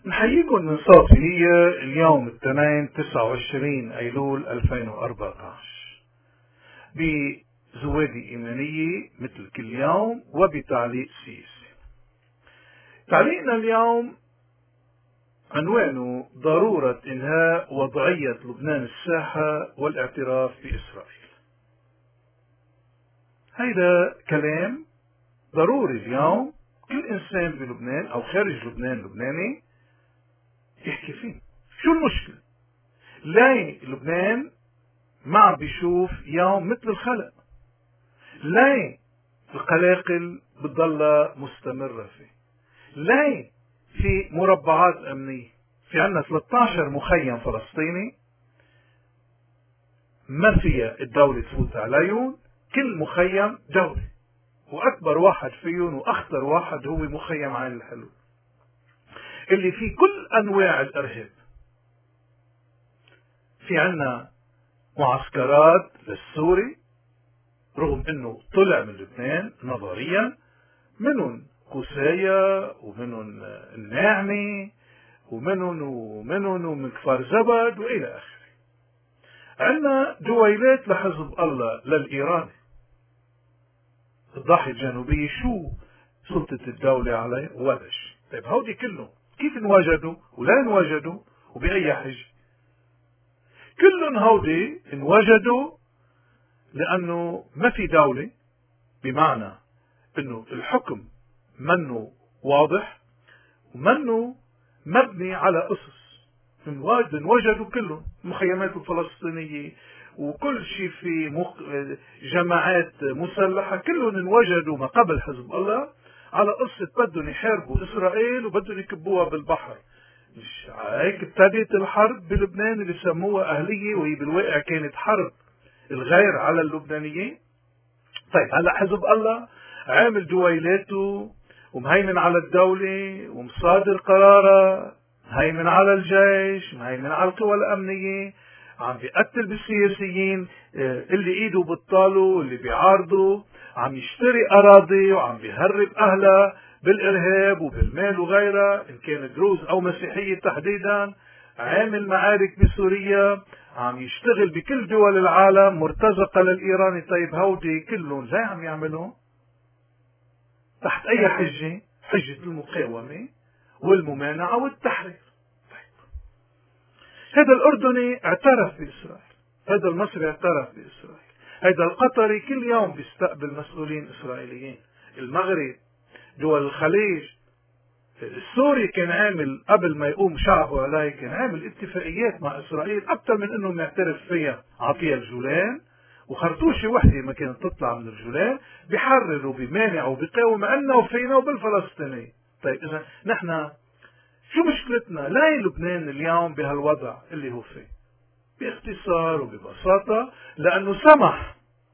نحييكم من صوتية اليوم الاثنين 29 أيلول 2014 بزوادي إيمانية مثل كل يوم وبتعليق سياسي. تعليقنا اليوم عنوانه ضرورة إنهاء وضعية لبنان الساحة والاعتراف بإسرائيل. هيدا كلام ضروري اليوم كل إنسان بلبنان أو خارج لبنان لبناني يحكي فيه. شو المشكلة؟ لاي لبنان ما عم بيشوف يوم مثل الخلق، لاي القلاقل بتضلها مستمرة فيه، لاي في مربعات أمنية، في عنا 13 مخيم فلسطيني ما فيها الدولة تفوت عليهم، كل مخيم دولة، وأكبر واحد فيهم وأخطر واحد هو مخيم عين الحلول اللي فيه كل أنواع الإرهاب. في عنا معسكرات للسوري رغم انه طلع من لبنان نظريا، منهم قوسايا ومنهم الناعمي ومنهم ومن كفار زبد والى اخره. عندنا دويلات لحزب الله للايراني الضاحية الجنوبية، شو سلطة الدولة عليه ولا شيء. طيب هودي كلهم كيف انوجدوا ولا انوجدوا وبأي حجة؟ كلهم هودي انوجدوا لأنه ما في دولة، بمعنى أنه الحكم منه واضح ومنه مبني على أسس. انوجدوا كلهم المخيمات الفلسطينية وكل شيء في جماعات مسلحة، كلهم انوجدوا ما قبل حزب الله على قصة بدهم يحاربوا إسرائيل وبدهم يكبوها بالبحر. مش هيك ابتدت الحرب بلبنان اللي سموها أهلية، وهي بالواقع كانت حرب الغير على اللبنانيين. طيب هلا حزب الله عامل دويلاته ومهيمن على الدولة ومصادر قرارها، مهيمن على الجيش، مهيمن على القوى الأمنية، عم بيقتل بالسياسيين اللي ايده بطاله اللي بيعارضوا، عم يشتري أراضي وعم بيهرب أهلها بالإرهاب وبالمال وغيرها إن كان دروز أو مسيحية تحديدا، عامل معارك بسوريا، عم يشتغل بكل دول العالم مرتزقة للإيراني. طيب هودي كلهم زي عم يعملون تحت أي حجة؟ حجة المقاومة والممانعة والتحرير. طيب هذا الأردني اعترف بإسرائيل، هذا المصري اعترف بإسرائيل، هذا القطري كل يوم بيستقبل مسؤولين إسرائيليين، المغرب، دول الخليج، السوري كان عامل قبل ما يقوم شعبه عليه كان عامل اتفاقيات مع إسرائيل أكثر من أنه معترف فيها، عطيها الجولان وخرطوشة وحدة ما كانت تطلع من الجولان، بيحرر وبيمانع وبيقاوم عنا وفينا وبالفلسطيني. طيب إذا نحن شو مشكلتنا؟ لا لبنان اليوم بهالوضع اللي هو فيه؟ باختصار وببساطة لأنه سمح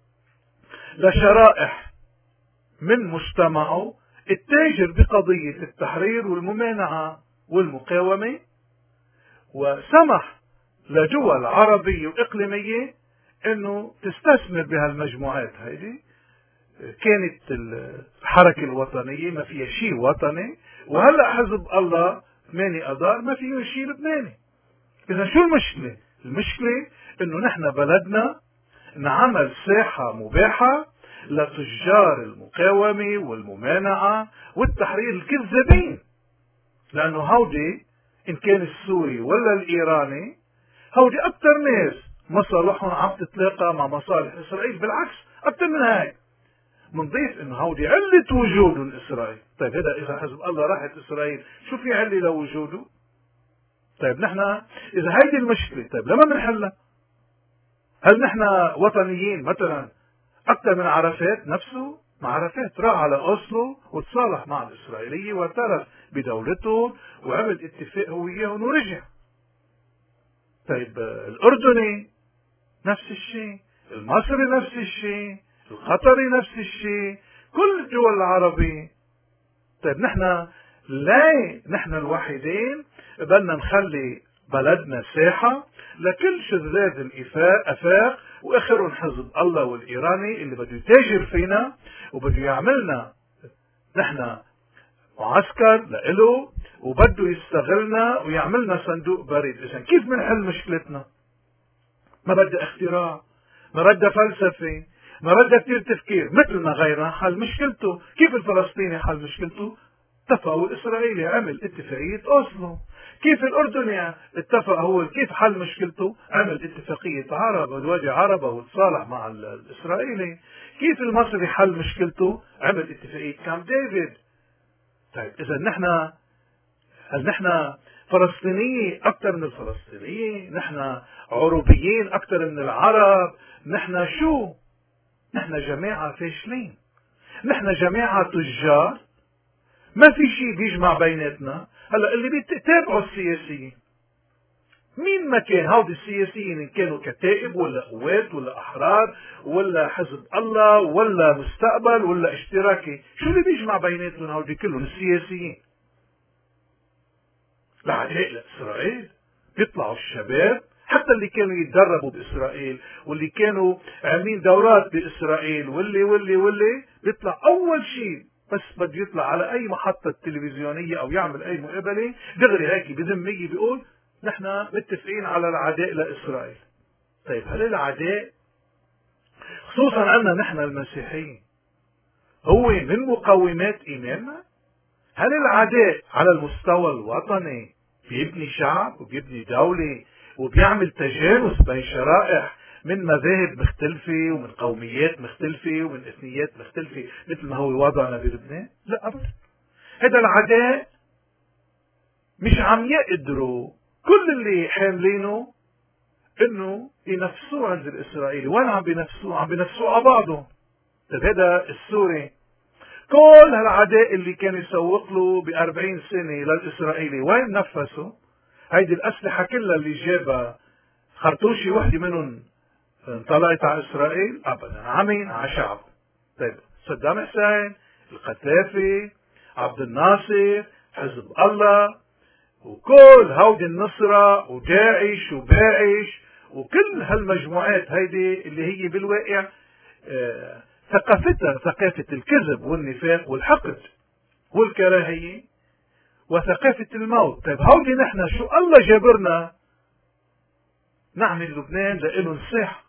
لشرائح من مجتمعه التاجر بقضية التحرير والممانعة والمقاومة، وسمح لدول عربية وإقليمية أنه تستثمر بهالمجموعات هذه. كانت الحركة الوطنية ما فيها شيء وطني، وهلأ حزب الله 8 أذار ما فيه شيء لبناني. إذا شو المشكلة؟ المشكلة أنه نحن بلدنا نعمل ساحة مباحة لتجار المقاومة والممانعة والتحرير الكذابين، لأنه هودي إن كان السوري ولا الإيراني هودي أكثر ناس مصالحهم عم تتلاقى مع مصالح إسرائيل، بالعكس أكثر من هاي. منضيف إنه هودي علة وجودهم إسرائيل. طيب هذا إذا حزب الله راحت إسرائيل شو في علة لوجوده؟ طيب نحن إذا هيدي المشكلة طيب لما بنحلها؟ هل نحن وطنيين مثلا أكثر من عرفات نفسه؟ مع عرفات راح على أوسلو وتصالح مع الإسرائيلية واعترف بدولتهم وعمل اتفاق هو وياهم ورجع. طيب الأردني نفس الشيء، المصري نفس الشيء، القطري نفس الشيء، كل الدول العربية. طيب نحن الوحيدين بدنا نخلي بلدنا ساحة لكل شذاذ الآفاق وآخرهم حزب الله والإيراني اللي بده يتاجر فينا وبده يعملنا نحن معسكر لإله وبده يستغلنا ويعملنا صندوق بريد. إذن كيف منحل مشكلتنا؟ ما بدها اختراع، ما بدها فلسفة، ما بدها كثير تفكير، مثل ما غيرنا حل مشكلته. كيف الفلسطيني حل مشكلته؟ اتفق الإسرائيلي عمل اتفاقية أوسلو. كيف الأردني اتفق هو كيف حل مشكلته؟ عمل اتفاقية عربة والوادي عربة وتصالح مع الإسرائيلي. كيف المصري حل مشكلته؟ عمل اتفاقية كامب ديفيد. طيب إذا هل نحن فلسطينيين أكثر من الفلسطينيين؟ نحن عربيين أكثر من العرب؟ نحن شو؟ نحن جماعة فاشلين، نحن جماعة تجار، ما في شيء بيجمع بيناتنا. هلا اللي بيتابعوا السياسيين مين ما كان، هودي السياسيين إن كانوا كتائب ولا قوات ولا أحرار ولا حزب الله ولا مستقبل ولا اشتراكي، شو اللي بيجمع بيناتهم هودي كلهم السياسيين؟ لعداء لإسرائيل. بيطلعوا الشباب حتى اللي كانوا يتدربوا بإسرائيل واللي كانوا عاملين دورات بإسرائيل واللي بيطلع أول شيء بس بده يطلع على أي محطة تلفزيونية أو يعمل أي مقابلة دغري هيك بذمية بيقول نحن متفقين على العداء لإسرائيل. طيب هل العداء خصوصا عنا نحن المسيحيين هو من مقومات إيماننا؟ هل العداء على المستوى الوطني بيبني شعب وبيبني دولة وبيعمل تجانس بين شرائح من مذاهب مختلفة ومن قوميات مختلفة ومن اثنيات مختلفة مثل ما هو وضعنا بلبنان؟ لا أبدا. هذا العداء مش عم يقدروا كل اللي حاملينه انه ينفسوه عند الاسرائيلي. وين عم بينفسوه؟ عم بينفسوه على بعضهم. طيب هذا السوري كل هالعداء اللي كان يسوق له ب40 سنة للإسرائيلي وين نفسه؟ هيدي الأسلحة كلها اللي جابها خرطوشي وحدة منهم انطلقت على إسرائيل؟ أبدا. عمين على شعبه. طيب صدام حسين، القذافي، عبد الناصر، حزب الله، وكل هودي النصرة وداعش وباعش وكل هالمجموعات هيدي اللي هي بالواقع ثقافتها ثقافة الكذب والنفاق والحقد والكراهية وثقافة الموت. طيب هودي نحن شو الله جابرنا نعمل لبنان لإله نصيح؟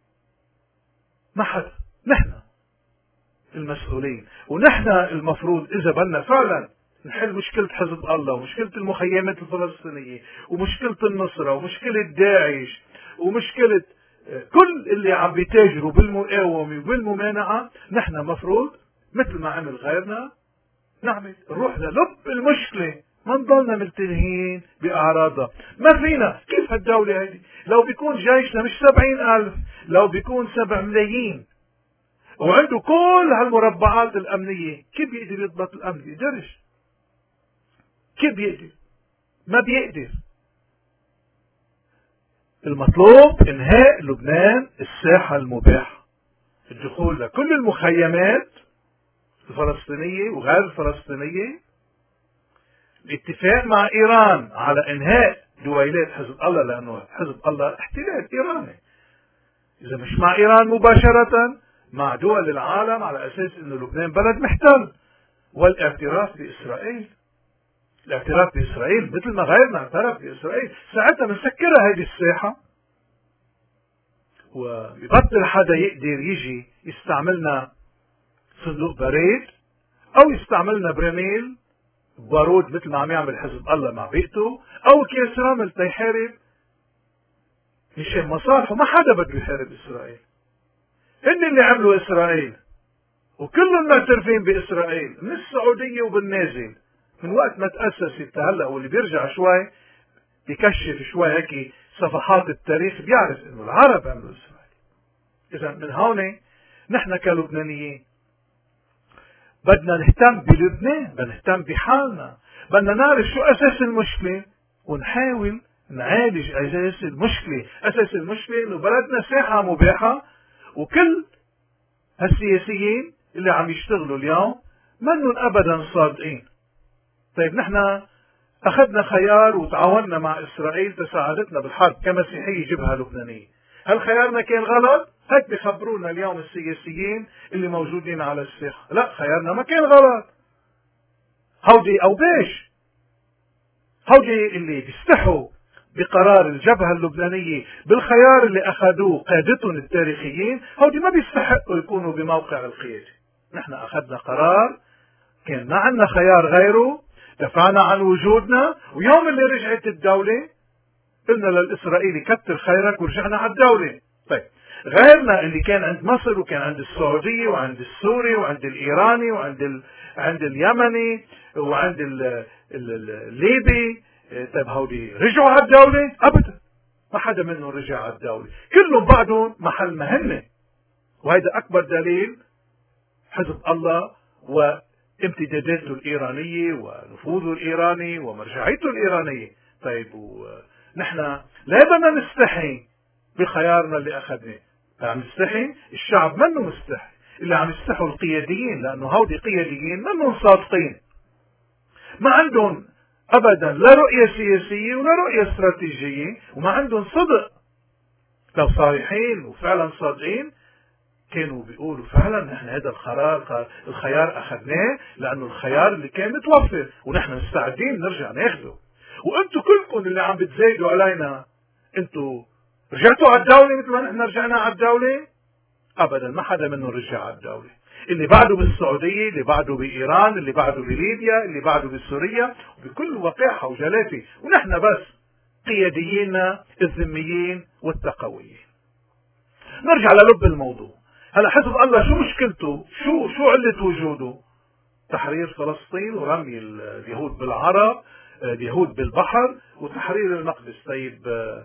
ما حدا. نحن المسؤولين ونحن المفروض إذا بدنا فعلا نحل مشكلة حزب الله ومشكلة المخيمات الفلسطينية ومشكلة النصرة ومشكلة داعش ومشكلة كل اللي عم بيتاجروا بالمقاومة وبالممانعة، نحن مفروض مثل ما عمل غيرنا نعمل نروح للب المشكلة، ما نضلنا ملتهين بأعراضها. ما فينا. كيف هالدولة هذه لو بيكون جيشنا مش 70,000، لو بيكون 7 ملايين وعنده كل هالمربعات الأمنية، كيف بيقدر يضبط الأمن؟ بيقدرش. كيف بيقدر؟ ما بيقدر. المطلوب إنهاء لبنان الساحة المباحة، الدخول لكل المخيمات الفلسطينية وغير الفلسطينية، الاتفاق مع إيران على إنهاء دويلات حزب الله لأنه حزب الله احتلال إيراني. إذا مش مع إيران مباشرة مع دول العالم على أساس إنه لبنان بلد محتل، والاعتراف بإسرائيل. الاعتراف بإسرائيل مثل ما غيرنا اعترف بإسرائيل، ساعتها بنسكرها هذه الساحة وبيبطل حدا يقدر يجي يستعملنا صندوق بريد أو يستعملنا برميل بارود مثل ما عم يعمل حزب الله مع بيئته أو كيس رمل تيحارب مشان مصالحه. ما حدا بده يحارب إسرائيل. هن اللي عملوا إسرائيل وكلهم معترفين بإسرائيل من السعودية وبالنازل من وقت ما تأسست هلا. واللي بيرجع شوي بيكشف شوي هيك صفحات التاريخ بيعرف انه العرب عملوا اسرائيل. اذا من هون نحن كلبنانيين بدنا نهتم بلبنان، بدنا نهتم بحالنا، بدنا نعرف شو اساس المشكلة ونحاول نعالج اساس المشكلة. اساس المشكلة انه بلدنا ساحة مباحة وكل هالسياسيين اللي عم يشتغلوا اليوم منهم ابدا صادقين. طيب نحن أخذنا خيار وتعاوننا مع إسرائيل تساعدتنا بالحرب كمسيحية جبهة لبنانية. هل خيارنا كان غلط؟ هيك بخبرونا اليوم السياسيين اللي موجودين على الساحة. لا، خيارنا ما كان غلط. هودي أوباش، هودي اللي بيستحوا بقرار الجبهة اللبنانية بالخيار اللي أخذوه قادتهم التاريخيين، هودي ما بيستحقوا يكونوا بموقع القيادة. نحن أخذنا قرار، كان ما عندنا خيار غيره، دفعنا عن وجودنا، ويوم اللي رجعت الدولة قلنا للإسرائيلي كتر خيرك ورجعنا على الدولة. طيب غيرنا اللي كان عند مصر وكان عند السعودية وعند السوري وعند الإيراني عند اليمني وعند الليبي، طيب هودي رجعوا على الدولة؟ أبدا، ما حدا منهم رجع على الدولة، كلهم بعدهم محل مهنة. وهذا أكبر دليل حزب الله وامتداداته الإيرانية ونفوذه الإيراني ومرجعيته الإيرانية. طيب نحن لا بدنا نستحي بخيارنا اللي أخذناه، عم نستحي، الشعب منه مستحي، اللي عم يستحوا القياديين، لأنه هودي قياديين منهم صادقين، ما عندهم أبدا لا رؤية سياسية ولا رؤية استراتيجية، وما عندهم صدق. لو صريحين وفعلا صادقين كانوا بيقولوا فعلا نحن هذا الخيار أخذناه لأنه الخيار اللي كان متوفر ونحن مستعدين نرجع ناخده. وانتم كلكم اللي عم بتزايدوا علينا، انتم رجعتوا على الدولة مثل ما نحن رجعنا على الدولة؟ أبدا، ما حدا منهم رجع على الدولة. اللي بعده بالسعودية، اللي بعده بإيران، اللي بعده بليبيا، اللي بعده بسوريا، بكل وقاحة وجلافة، ونحن بس قياديين الذميين والتقويين. نرجع للب الموضوع. هلا حزب الله شو مشكلته؟ شو علة وجوده؟ تحرير فلسطين ورمي اليهود بالعرب، اليهود بالبحر، وتحرير المقدس. طيب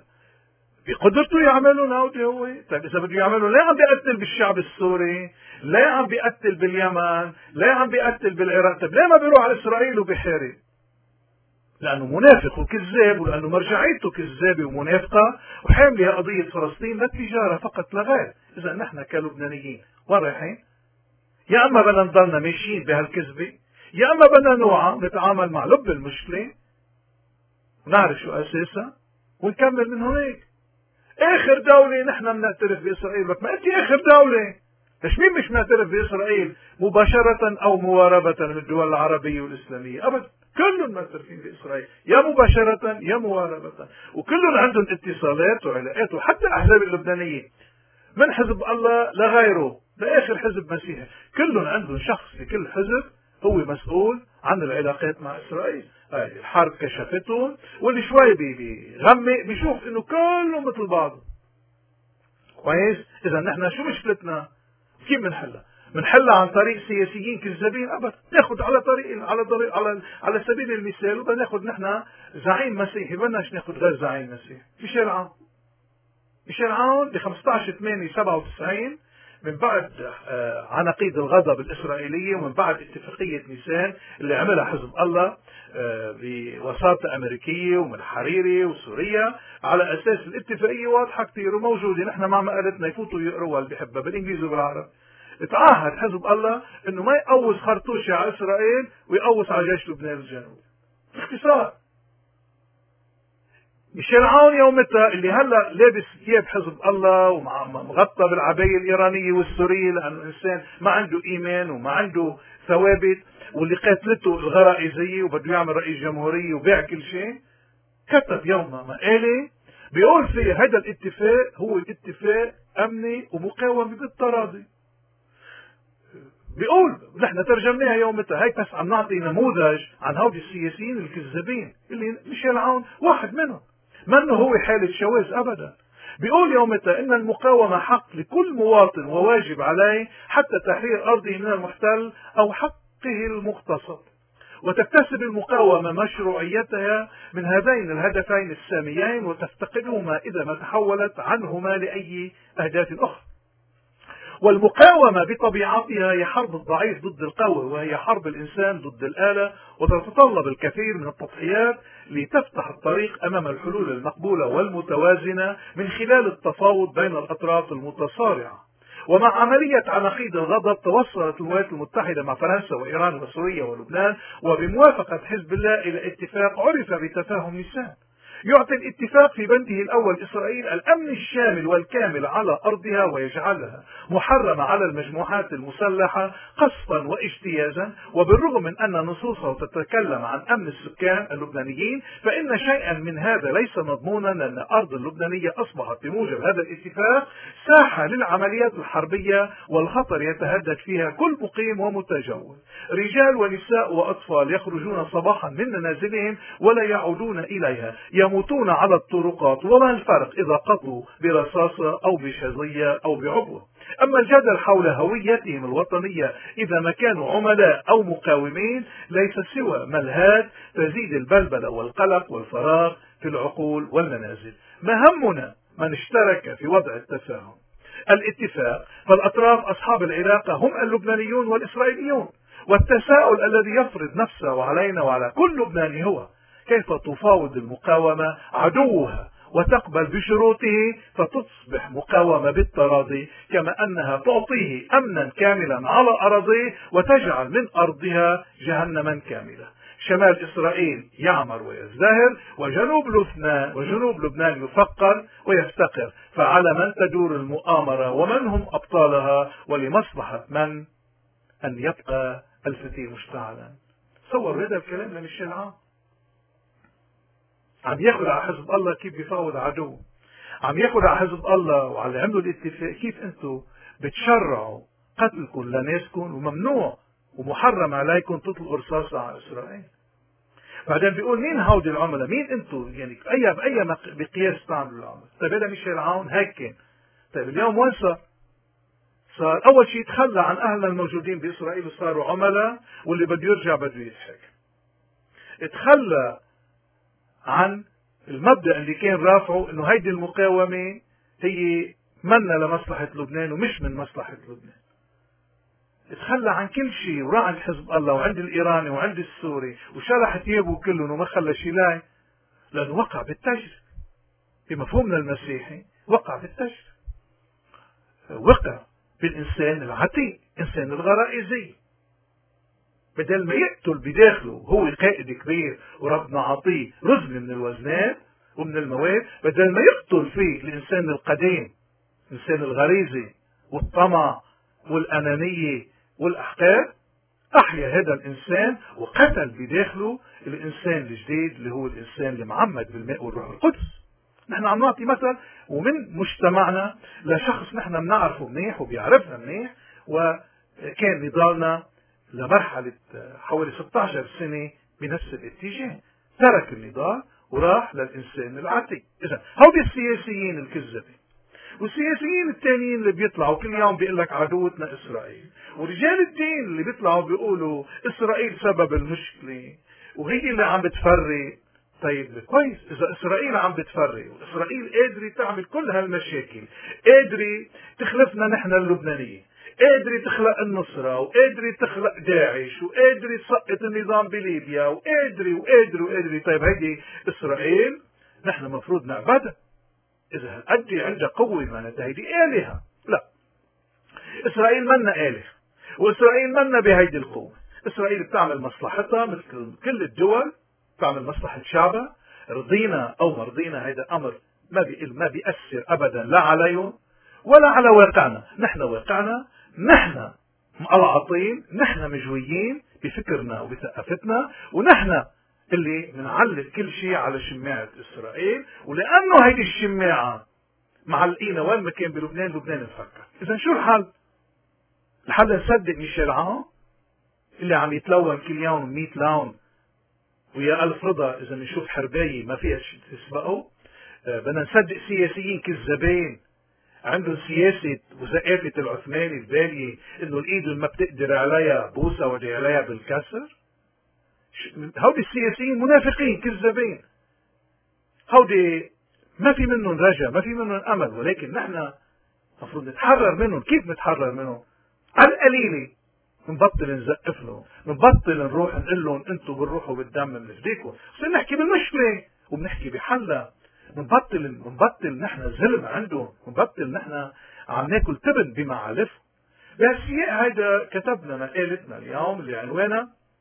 بقدرته يعملوا ناوتي هو؟ طيب اذا بده يعملوا ليه عم بيقتل بالشعب السوري؟ ليه عم بيقتل باليمن؟ ليه عم بيقتل بالعراق؟ طيب ليه ما بيروح على اسرائيل وبيحارب؟ لانه منافق وكذاب، ولانه مرجعيته كذابه ومنافقه وحامله قضيه فلسطين للتجاره فقط لا غير. اذا نحن كلبنانيين وين رايحين؟ يا اما بدنا نضلنا ماشيين بهالكذبه، يا اما بدنا نوعى نتعامل مع لب المشكله ونعرف شو اساسها ونكمل من هناك. اخر دولة نحن بنعترف باسرائيل، بس ما انت اخر دولة. ليش مين مش معترف باسرائيل مباشرة او مواربة من الدول العربية والاسلامية؟ ابدا، كلهم معترفين باسرائيل يا مباشرة يا مواربة، وكلهم عندهم اتصالات وعلاقات، وحتى الاحزاب اللبنانية من حزب الله لغيره لاخر حزب مسيحي، كلهم عندهم شخص في كل حزب هو مسؤول عن العلاقات مع اسرائيل. هاي الحرب كشفتهم، واللي شوي بيغمق بيشوف انه كلهم مثل بعض. كويس؟ اذا نحن شو مشكلتنا؟ كيف بنحلها؟ بنحلها عن طريق سياسيين كذابين؟ ابدا، ناخذ على سبيل المثال، وبدنا ناخذ نحن زعيم مسيحي، بدناش ناخذ غير زعيم مسيحي، ميشيل عون ب 15/8/97 من بعد عناقيد الغضب الإسرائيلية، ومن بعد اتفاقية نيسان اللي عملها حزب الله بوساطة أمريكية ومن حريري وسوريا، على أساس الاتفاقية واضحة كتير وموجودة، نحن مع مقالتنا يفوتوا يقروها اللي بيحبها بالإنجليزي وبالعربي. اتعهد حزب الله إنه ما يقوص خرطوشة على إسرائيل ويقوص على جيش لبنان الجنوبي. باختصار ميشيل عون يومتها اللي هلا لابس ثياب حزب الله ومغطى بالعباية الإيرانية والسورية، لأنه إنسان ما عنده إيمان وما عنده ثوابت، واللي قاتلته الغرائزية وبده يعمل رئيس جمهورية وبيع كل شيء، كتب يومها مقالة بيقول فيه هذا الاتفاق هو اتفاق أمني ومقاومة بالتراضي. بيقول نحن ترجمناها يومتها هيك، بس عم نعطي نموذج عن هؤلاء السياسيين الكذابين اللي ميشيل عون واحد منهم، منه هو حالة شواذ أبدا. بيقول يومتها إن المقاومة حق لكل مواطن وواجب عليه حتى تحرير أرضه من المحتل أو حقه المغتصب، وتكتسب المقاومة مشروعيتها من هذين الهدفين الساميين، وتفتقدهما إذا ما تحولت عنهما لأي أهداف أخرى. والمقاومة بطبيعتها هي حرب الضعيف ضد القوي، وهي حرب الإنسان ضد الآلة، وتتطلب الكثير من التضحيات لتفتح الطريق أمام الحلول المقبولة والمتوازنة من خلال التفاوض بين الأطراف المتصارعة. ومع عملية عناقيد الغضب توصلت الولايات المتحدة مع فرنسا وإيران وسوريا ولبنان وبموافقة حزب الله إلى اتفاق عرف بتفاهم نيسان يعطي الاتفاق في بنده الأول إسرائيل الأمن الشامل والكامل على أرضها، ويجعلها محرمة على المجموعات المسلحة قصفا واجتيازا. وبالرغم من أن نصوصه تتكلم عن أمن السكان اللبنانيين، فإن شيئا من هذا ليس مضمونا، لأن الأرض اللبنانية أصبحت بموجب هذا الاتفاق ساحة للعمليات الحربية، والخطر يتهدد فيها كل مقيم ومتجول. رجال ونساء وأطفال يخرجون صباحا من منازلهم ولا يعودون إليها، يموتون على الطرقات، وما الفرق إذا قتلوا برصاصة أو بشظية أو بعبوة. أما الجدل حول هويتهم الوطنية إذا ما كانوا عملاء أو مقاومين ليس سوى ملهات تزيد البلبلة والقلق والفراغ في العقول والمنازل. ما همنا من اشترك في وضع التفاهم الاتفاق، فالأطراف أصحاب العلاقة هم اللبنانيون والإسرائيليون. والتساؤل الذي يفرض نفسه علينا وعلى كل لبناني هو: كيف تفاوض المقاومة عدوها وتقبل بشروطه فتصبح مقاومة بالتراضي، كما أنها تعطيه أمنا كاملا على أراضيه وتجعل من أرضها جهنما كاملة. شمال إسرائيل يعمر ويزدهر، وجنوب لبنان يفقر ويفتقر. فعلى من تدور المؤامرة ومن هم أبطالها، ولمصلحة من أن يبقى الفتيل مشتعلا. تصور هذا الكلام لميشيل عون عم ياخذ على حزب الله كيف بيفاوض عدو، عم ياخذ على حزب الله وعلى عملوا الاتفاق كيف انتم بتشرعوا قتلكم لناسكم، وممنوع ومحرم عليكم تطلقوا رصاصة على إسرائيل. بعدين بيقول مين هودي العملاء؟ مين انتم؟ يعني بأي بقياس تعملوا العملاء؟ طيب هذا ميشيل عون هيك كان. طيب اليوم وين صار أول شيء تخلى عن أهلنا الموجودين بإسرائيل وصاروا عملاء، واللي بده يرجع بده يضحك. تخلى عن المبدأ اللي كان رافعه انه هيدي المقاومة هي منا لمصلحة لبنان ومش من مصلحة لبنان. تخلى عن كل شيء وراح عند حزب الله وعند الإيراني وعند السوري وشلح ثيابه كلهم وما خلى شيء لاي، لأنه وقع بالتجربة. بمفهومنا المسيحي وقع بالتجربة، وقع بالإنسان العتيق، إنسان الغرائزي. بدل ما يقتل بداخله هو قائد كبير وربنا عطيه رزم من الوزنات ومن المواد، بدل ما يقتل فيه الإنسان القديم، الإنسان الغريزي والطمع والأنانية والأحقاد، أحيا هذا الإنسان وقتل بداخله الإنسان الجديد اللي هو الإنسان المعمد بالماء والروح القدس. نحن عم نعطي مثل ومن مجتمعنا لشخص نحن بنعرفه منيح وبيعرفنا منيح، وكان نضالنا لمرحلة حوالي 16 سنة بنفس الاتجاه. ترك النضال وراح للإنسان العتيق. إذا هودي السياسيين الكذابين، والسياسيين التانيين اللي بيطلعوا كل يوم بيقول لك عدوتنا إسرائيل، ورجال الدين اللي بيطلعوا بيقولوا إسرائيل سبب المشكلة وهي اللي عم بتفرق. طيب كويس، إذا إسرائيل عم بتفرق وإسرائيل قادرة تعمل كل هالمشاكل، قادرة تخلفنا نحن اللبنانيين، قادرة تخلق النصرة، وقادرة تخلق داعش، وقادرة تسقط النظام بليبيا، وقادرة. طيب هيدي إسرائيل نحن مفروض نعبدها. إذا هالقد عندها قوة معناتها هيدي آلهة. لا، إسرائيل منا آلهة، وإسرائيل منا بهيدي القوة. إسرائيل بتعمل مصلحتها مثل كل الدول، بتعمل مصلحة شعبها. رضينا أو مرضينا هيدا أمر ما بيأثر أبدا لا عليهم ولا على واقعنا. نحن واقعنا، نحن مقلعطين، نحن مجويين بفكرنا وبثقافتنا، ونحن اللي منعلق كل شيء على شماعة إسرائيل. ولأنه هيدي الشماعة معلقينا وين ما كان بلبنان، لبنان نفكر. إذا شو الحل؟ الحل نصدق ميشيل عون اللي عم يتلون كل يوم 100 لون، ويا ألف رضا إذا نشوف حرباية ما فيها تسبقه. بدنا نصدق سياسيين كذابين عندهم سياسة وثقافة العثماني البالية إنه الإيد اللي ما بتقدر عليها بوسة ودي عليها بالكسر. هودي السياسيين منافقين كذابين، هودي ما في منهم رجا، ما في منهم أمل. ولكن نحن المفروض نتحرر منهم. كيف نتحرر منهم؟ على القليلة نبطل نزقف لهم، نبطل نروح نقول لهم انتم بالروح وبالدم بنفديكم، بس نحكي بالمشكلة وبنحكي بحلها. نبطل نحن ظلم عندهم، نبطل نحن عم ناكل تبن بمعالفهم. بهالسياق هيدا كتبنا مقالتنا اليوم اللي عنوانها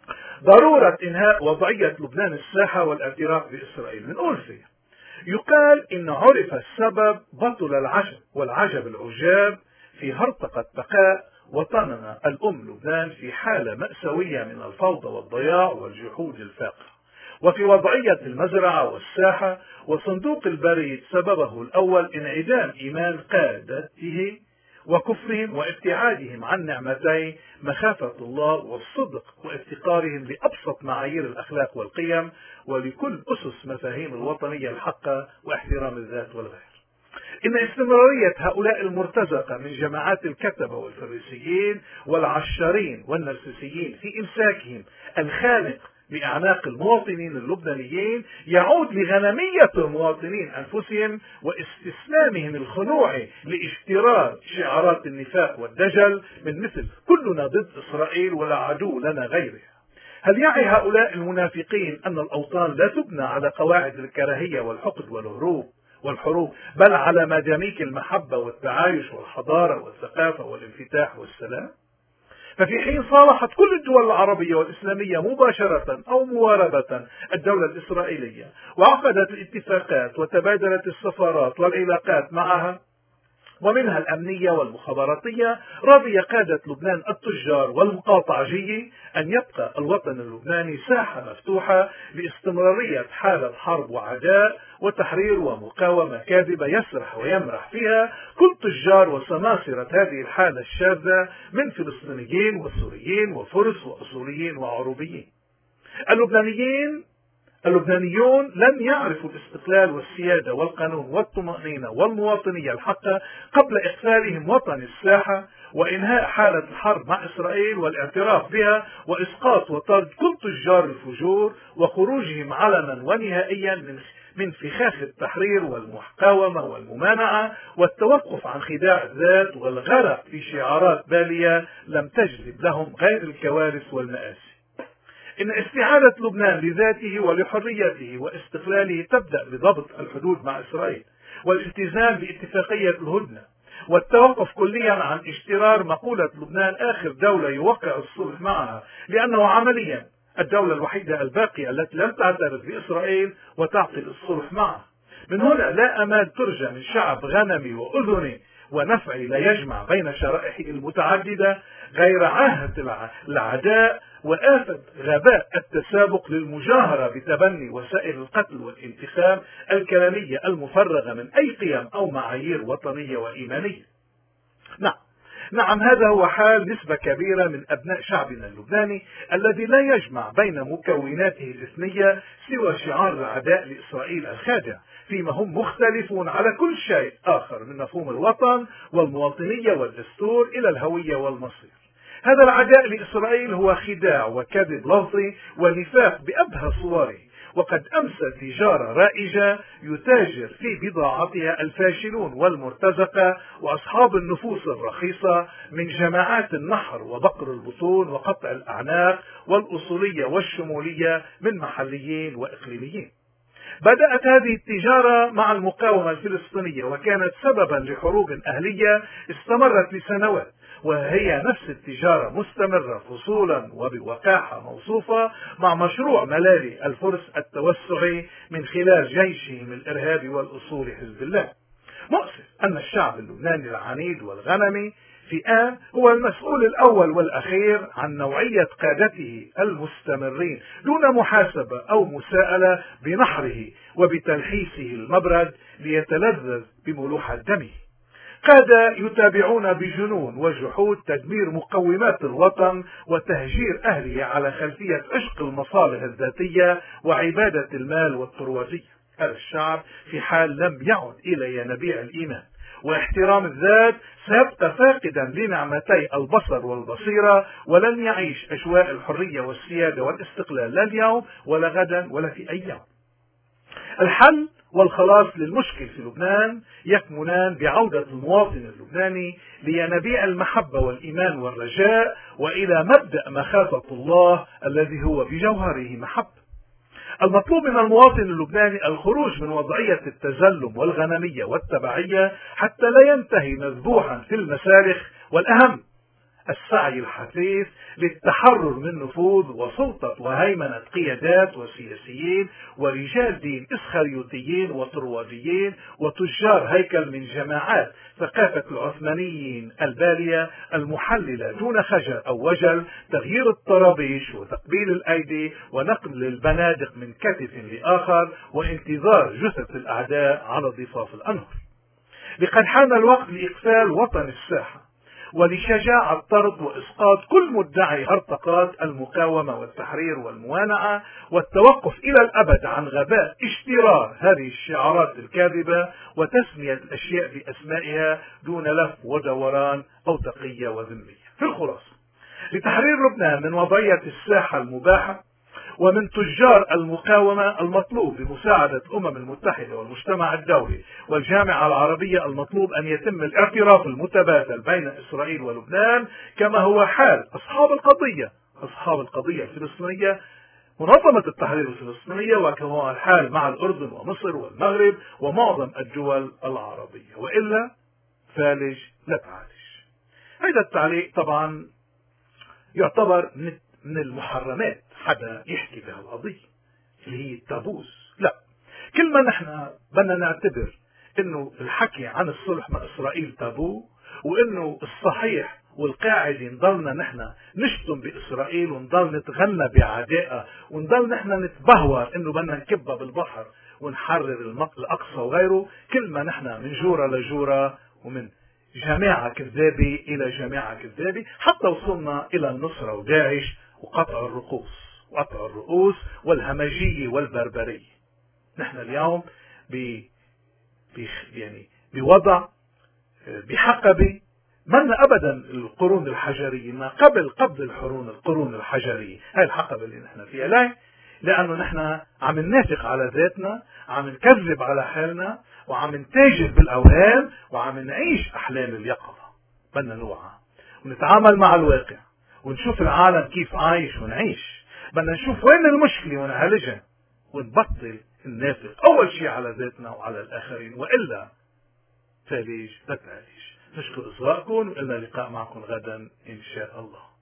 ضرورة إنهاء وضعية لبنان الساحة والاعتراف بإسرائيل. بنقول فيه يقال إن عرف السبب بطل العجب، والعجب العجاب في هرطقة بقاء وطننا الأم لبنان في حالة مأساوية من الفوضى والضياع والجحود الفاقع، وفي وضعية المزرعة والساحة وصندوق البريد سببه الأول انعدام إيمان قادته وكفرهم وابتعادهم عن نعمتي مخافة الله والصدق وافتقارهم لأبسط معايير الأخلاق والقيم ولكل أسس مفاهيم الوطنية الحقة واحترام الذات والغير. إن استمرارية هؤلاء المرتزقة من جماعات الكتبة والفريسيين والعشارين والنرسيسيين في إمساكهم الخانق بأعناق المواطنين اللبنانيين يعود لغنمية المواطنين أنفسهم واستسلامهم الخنوع لاشترار شعارات النفاق والدجل من مثل كلنا ضد إسرائيل ولا عدو لنا غيره. هل يعي هؤلاء المنافقين أن الأوطان لا تبنى على قواعد الكراهية والحقد والحروب بل على مداميك المحبة والتعايش والحضارة والثقافة والانفتاح والسلام؟ ففي حين صالحت كل الدول العربية والإسلامية مباشرة أو مواربة الدولة الإسرائيلية وعقدت الاتفاقات وتبادلت السفارات والعلاقات معها ومنها الأمنية والمخابراتية، رضي قادة لبنان التجار والمقاطعجية أن يبقى الوطن اللبناني ساحة مفتوحة لاستمرارية حالة حرب وعداء وتحرير ومقاومة كاذبة يسرح ويمرح فيها كل تجار وسماسرة هذه الحالة الشاذة من فلسطينيين وسوريين وفرس وأصوليين وعروبيين. اللبنانيون لن يعرفوا الاستقلال والسيادة والقانون والطمأنينة والمواطنية الحقة قبل إقفالهم وطن الساحة وإنهاء حالة الحرب مع إسرائيل والاعتراف بها وإسقاط وطرد كل تجار الفجور وخروجهم علنا ونهائيا من فخاخ التحرير والمقاومة والممانعة والتوقف عن خداع الذات والغرق في شعارات بالية لم تجلب لهم غير الكوارث والمآسي. إن استعادة لبنان لذاته ولحريته واستقلاله تبدأ بضبط الحدود مع إسرائيل والالتزام باتفاقية الهدنة والتوقف كليا عن اشترار مقولة لبنان آخر دولة يوقع الصلح معها، لأنه عمليا الدولة الوحيدة الباقية التي لم تعترف بإسرائيل وتعقد الصلح معها. من هنا لا أمال ترجى من شعب غنمي وأذني ونفعي لا يجمع بين شرائحه المتعددة غير عاهة العداء وآفة غباء التسابق للمجاهرة بتبني وسائل القتل والانتخاب الكلامية المفرغة من أي قيم أو معايير وطنية وإيمانية. نعم هذا هو حال نسبة كبيرة من أبناء شعبنا اللبناني الذي لا يجمع بين مكوناته الاثنية سوى شعار العداء لإسرائيل الخادع، فيما هم مختلفون على كل شيء آخر من مفهوم الوطن والمواطنية والدستور إلى الهوية والمصير. هذا العداء لإسرائيل هو خداع وكذب لفظي ونفاق بأبهى صوره، وقد أمسى تجارة رائجة يتاجر في بضاعتها الفاشلون والمرتزقة وأصحاب النفوس الرخيصة من جماعات النحر وبقر البطون وقطع الأعناق والأصولية والشمولية من محليين وإقليميين. بدأت هذه التجارة مع المقاومة الفلسطينية وكانت سببا لحروب أهلية استمرت لسنوات، وهي نفس التجارة مستمرة فصولا وبوقاحة موصوفة مع مشروع ملالي الفرس التوسعي من خلال جيشهم الإرهابي والأصول حزب الله. مؤسف أن الشعب اللبناني العنيد والغنمي في آن هو المسؤول الأول والأخير عن نوعية قادته المستمرين دون محاسبة أو مساءلة بنحره وبتلحيسه المبرد ليتلذذ بملوحة دمه. قادة يتابعون بجنون وجحود تدمير مقومات الوطن وتهجير أهله على خلفية عشق المصالح الذاتية وعبادة المال والطروزية. هذا الشعب في حال لم يعد إلى ينابيع الإيمان واحترام الذات سيبقى فاقدا لنعمتي البصر والبصيرة ولن يعيش أجواء الحرية والسيادة والاستقلال لا اليوم ولا غدا ولا في أي يوم. الحل والخلاص للمشكل في لبنان يكمنان بعودة المواطن اللبناني لينابيع المحبة والإيمان والرجاء وإلى مبدأ مخافة الله الذي هو بجوهره محبة. المطلوب من المواطن اللبناني الخروج من وضعية التزلم والغنمية والتبعية حتى لا ينتهي مذبوحا في المسارح، والأهم السعي الحثيث للتحرر من نفوذ وسلطة وهيمنة قيادات وسياسيين ورجال دين إسخريوطيين وطرواديين وتجار هيكل من جماعات ثقافة العثمانيين البالية المحللة دون خجل أو وجل تغيير الطرابيش وتقبيل الأيدي ونقل البنادق من كتف لآخر وانتظار جثث الأعداء على ضفاف الأنهر. لقد حان الوقت لإقفال وطن الساحة ولشجاعة طرد وإسقاط كل مدعي هرطقات المقاومة والتحرير والموانعة والتوقف إلى الأبد عن غباء اشترار هذه الشعارات الكاذبة وتسمية الأشياء بأسمائها دون لف ودوران أو تقية وذمية. في الخلاصة، لتحرير لبنان من وضعية الساحة المباحة ومن تجار المقاومة المطلوب بمساعدة الأمم المتحدة والمجتمع الدولي والجامعة العربية المطلوب أن يتم الاعتراف المتبادل بين إسرائيل ولبنان كما هو حال أصحاب القضية الفلسطينية منظمة التحرير الفلسطينية وكما هو الحال مع الأردن ومصر والمغرب ومعظم الدول العربية، وإلا فالج لا تعالج. هذا التعليق طبعا يعتبر من المحرمات حدا يحكي بهالقضية اللي هي التابوس. لا، كل ما نحن بدنا نعتبر انه الحكي عن الصلح مع اسرائيل تابو، وانه الصحيح والقاعدة نضلنا نحن نشتم باسرائيل ونضل نتغنى بعدائها ونضل نحن نتبهور انه بدنا نكبها بالبحر ونحرر الاقصى وغيره، كل ما نحن من جورة لجورة ومن جماعة كذابة الى جماعة كذابة حتى وصلنا الى النصرة وداعش وقطع الرؤوس والهمجية والبربرية. نحن اليوم بوضع بحقبة من أبدا القرون الحجرية، ما قبل القرون الحجرية، هاي الحقبة اللي نحن فيها. ليه؟ لأنه نحن عم ننافق على ذاتنا، عم نكذب على حالنا، وعم نتاجر بالأوهام، وعم نعيش أحلام اليقظة. بدنا نوعى ونتعامل مع الواقع ونشوف العالم كيف عايش ونعيش. بدنا نشوف وين المشكلة ونعالجها ونبطل ننافق أول شيء على ذاتنا وعلى الآخرين، وإلا فالج لا تعالج. نشكر إصغائكم وإلى اللقاء معكم غدا إن شاء الله.